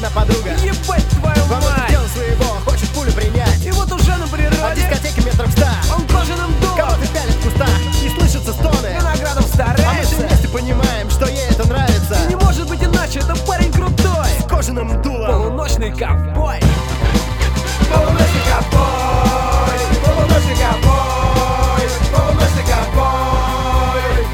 одна подруга. Ебать твою Вам мать! дело своего, хочет пулю принять. И вот уже на А природе дискотеке метров 100. он кожаным дулом Кого-то пялит в кустах и слышатся стоны. виноградом А мы все старается. вместе понимаем, что ей это нравится. И не может быть иначе, это парень крутой. С кожаным дулом. Полуночный ковбой. Полуночный ковбой. Полуночный ковбой. Полуночный ковбой.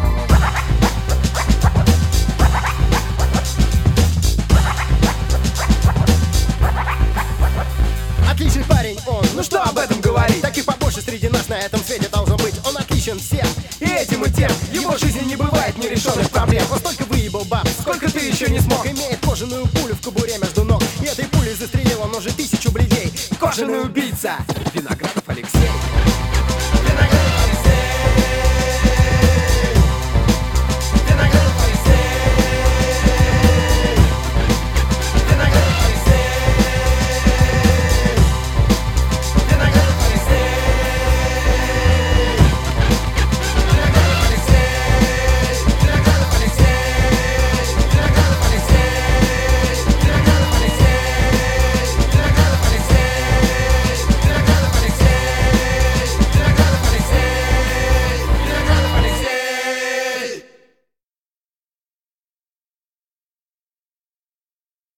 Отличный парень он, Ну что об этом говорить? таких побольше среди нас на этом свете должно быть. Он отличен всем, и этим и тем. В его жизни не бывает нерешенных проблем. Он столько выебал баб, сколько ты еще не смог. Имеет кожаную пулю в кобуре между ног. И этой пулей застрелил он уже 1000 бледей. Кожаный убийца Виноградов Алексей.